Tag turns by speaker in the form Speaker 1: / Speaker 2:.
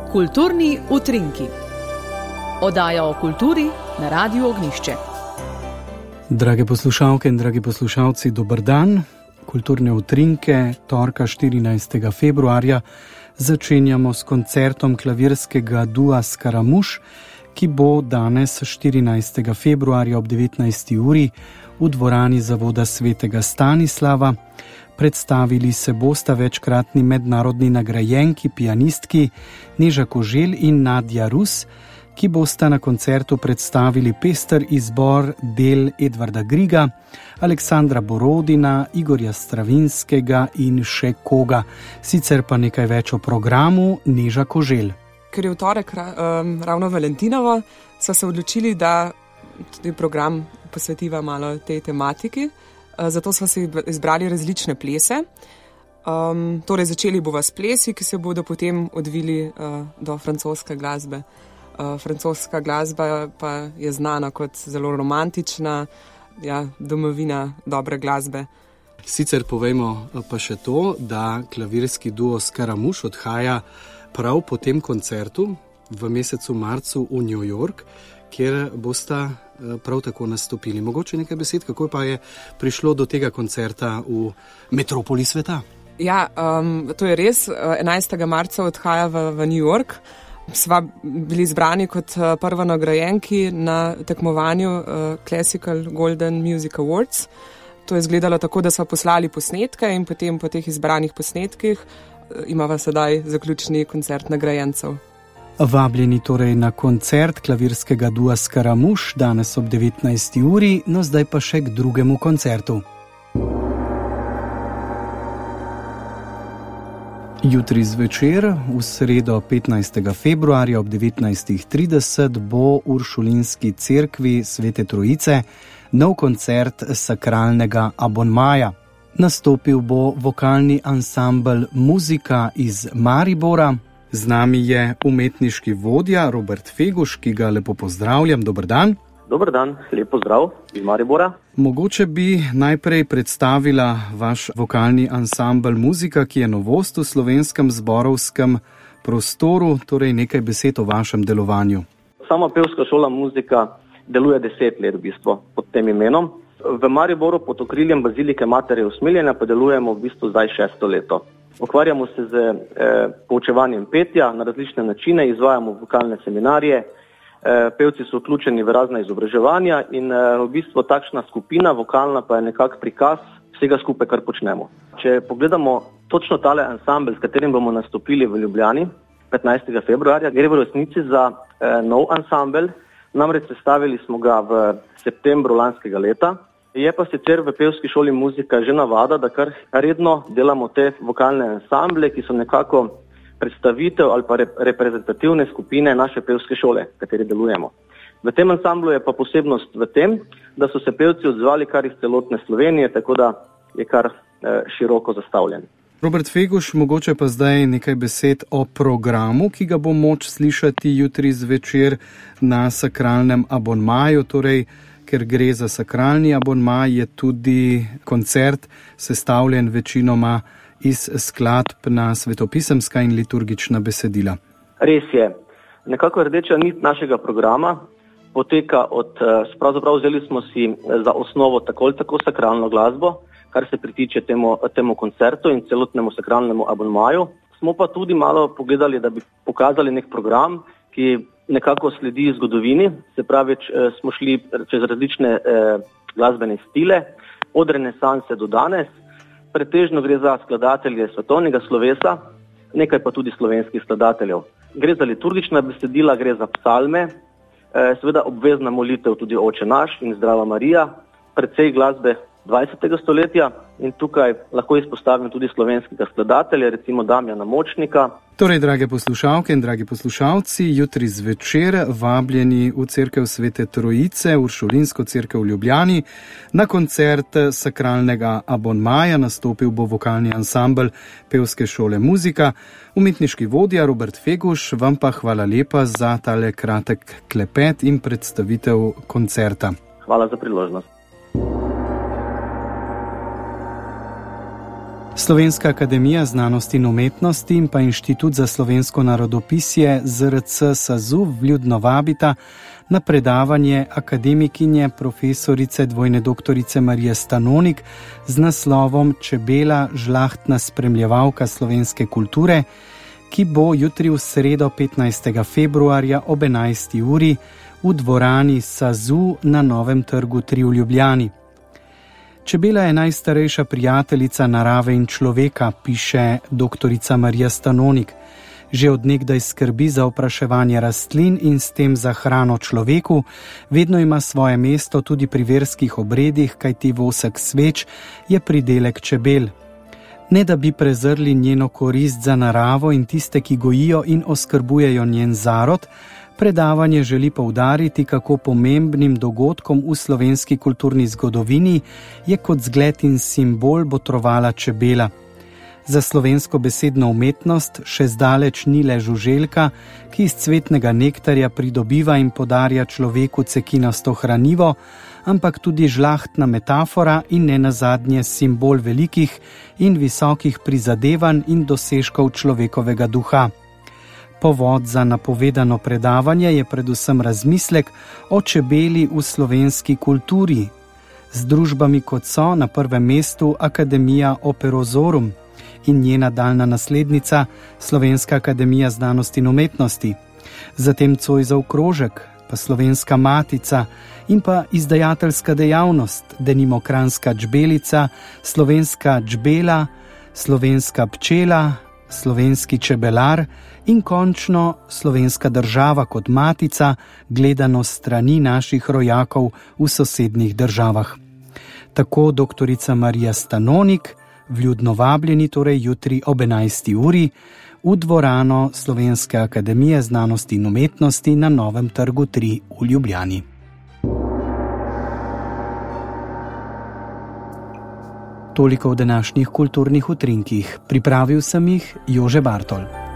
Speaker 1: Kulturni utrinki. Oddaja o kulturi na Radiu Ognjišče.
Speaker 2: Drage poslušalke in dragi poslušalci, dober dan. Kulturne utrinke torka 14. februarja začenjamo s koncertom klavirskega dua Skaramuš, ki bo danes 14. februarja ob 19. uri v dvorani Zavoda svetega Stanislava. Predstavili se bosta večkratni mednarodni nagrajenki, pianistki Neža Koželj in Nadja Rus, ki bosta na koncertu predstavili pester izbor del Edvarda Griga, Aleksandra Borodina, Igorja Stravinskega in še koga. Sicer pa nekaj več o programu Neža Koželj.
Speaker 3: Ker je v torek ravno Valentinovo, so se odločili, da tudi program posvetiva malo tej tematiki. Zato smo si izbrali različne plese. Torej začeli bova s plesi, ki se bodo potem odvili do francoske glasbe. Francoska glasba pa je znana kot zelo romantična, domovina dobre glasbe.
Speaker 2: Sicer povejmo pa še to, da klavirski duo Skaramuš odhaja prav po tem koncertu v mesecu marcu v New York, kjer bosta prav tako nastopili. Mogoče nekaj besed, kako pa je prišlo do tega koncerta v metropoli sveta? Ja,
Speaker 3: to je res. 11. marca odhaja v New York. Sva bili izbrani kot prva nagrajenki na tekmovanju Classical Golden Music Awards. To je izgledalo tako, da sva poslali posnetke in potem po teh izbranih posnetkih imava sedaj zaključni koncert nagrajencev.
Speaker 2: Vabljeni torej na koncert klavirskega dua Skaramuš danes ob 19. uri, no zdaj pa še k drugemu koncertu. Jutri zvečer, v sredo 15. februarja ob 19.30 bo v Uršulinski cerkvi Svete Trojice nov koncert sakralnega abonmaja. Nastopil bo vokalni ansambel Muzika iz Maribora. Z nami je umetniški vodja Robert Feguš, ki ga lepo pozdravljam. Dober dan.
Speaker 4: Dober dan, lep pozdrav iz Maribora.
Speaker 2: Mogoče bi najprej predstavila vaš vokalni ansambel Muzika, ki je novost v slovenskem zborovskem prostoru, torej nekaj besed o vašem delovanju.
Speaker 4: Sama pevska šola Muzika deluje 10 let v bistvu pod tem imenom. V Mariboru pod okriljem Bazilike Matere Usmiljenja pa delujemo v bistvu zdaj 6. leto. Ukvarjamo se z poučevanjem petja na različne načine, izvajamo vokalne seminarije, pevci so vključeni v razna izobraževanja in v bistvu takšna skupina vokalna pa je nekak prikaz vsega skupaj, kar počnemo. Če pogledamo točno tale ansambel, s katerim bomo nastopili v Ljubljani 15. februarja, gre v resnici za nov ansambel, namreč sestavili smo ga v septembru lanskega leta. Je pa sicer v pevski šoli Muzika že navada, da kar redno delamo te vokalne ansamble, ki so nekako predstavitev ali pa reprezentativne skupine naše pevske šole, v kateri delujemo. V tem ansamblu je pa posebnost v tem, da so se pevci odzvali kar iz celotne Slovenije, tako da je kar široko zastavljen.
Speaker 2: Robert Feguš, mogoče pa zdaj nekaj besed o programu, ki ga bo moč slišati jutri zvečer na sakralnem abonmaju, torej ker gre za sakralni abonmaj, je tudi koncert sestavljen večinoma iz skladb na svetopisemska in liturgična besedila.
Speaker 4: Res je. Nekako rdeča nit našega programa poteka pravzaprav vzeli smo si za osnovo tako sakralno glasbo, kar se pritiče temu koncertu in celotnemu sakralnemu abonmaju. Smo pa tudi malo pogledali, da bi pokazali nek program, ki nekako sledi zgodovini, se pravi, smo šli čez različne glasbene stile, od renesanse do danes. Pretežno gre za skladatelje svetovnega slovesa, nekaj pa tudi slovenskih skladateljev. Gre za liturgična besedila, gre za psalme, seveda obvezna molitev tudi Oče naš in Zdrava Marija, precej glasbe 20. stoletja in tukaj lahko izpostavim tudi slovenskega skladatelja, recimo Damjana Močnika.
Speaker 2: Torej, drage poslušalke in dragi poslušalci, jutri zvečer vabljeni v cerkev Svete Trojice, Uršulinsko cerkev v Ljubljani, na koncert sakralnega abonmaja. Nastopil bo vokalni ansambel pevske šole Muzika. Umetniški vodja Robert Feguš, vam pa hvala lepa za tale kratek klepet in predstavitev koncerta.
Speaker 4: Hvala za priložnost.
Speaker 2: Slovenska akademija znanosti in umetnosti in pa Inštitut za slovensko narodopisje ZRC SAZU vljudno vabita na predavanje akademikinje profesorice dvojne doktorice Marije Stanonik z naslovom Čebela, žlahtna spremljevalka slovenske kulture, ki bo jutri v sredo 15. februarja ob 11. uri v dvorani SAZU na Novem trgu 3 v Ljubljani. Čebela je najstarejša prijateljica narave in človeka, piše doktorica Marija Stanonik. Že od nekdaj skrbi za opraševanje rastlin in s tem za hrano človeku, vedno ima svoje mesto tudi pri verskih obredih, kajti vosek sveč je pridelek čebel. Ne da bi prezrli njeno korist za naravo in tiste, ki gojijo in oskrbujejo njen zarod, predavanje želi poudariti, kako pomembnim dogodkom v slovenski kulturni zgodovini je kot zgled in simbol botrovala čebela. Za slovensko besedno umetnost še zdaleč ni le žuželka, ki iz cvetnega nektarja pridobiva in podarja človeku cekinasto hranivo, ampak tudi žlahtna metafora in nenazadnje simbol velikih in visokih prizadevanj in dosežkov človekovega duha. Povod za napovedano predavanje je predvsem razmislek o čebeli v slovenski kulturi, z družbami kot so na prvem mestu Akademija Operozorum in njena daljna naslednica Slovenska akademija znanosti in umetnosti, zatem Zoisov krožek, pa Slovenska matica in pa izdajateljska dejavnost, denimo Kranjska čbelica, Slovenska čbela, Slovenska pčela, Slovenski čebelar in končno Slovenska država kot matica, gledano strani naših rojakov v sosednjih državah. Tako doktorica Marija Stanonik, vljudno vabljeni torej jutri ob 11. uri v dvorano Slovenske akademije znanosti in umetnosti na Novem trgu 3 v Ljubljani. Toliko v današnjih kulturnih utrinkih. Pripravil sem jih Jože Bartol.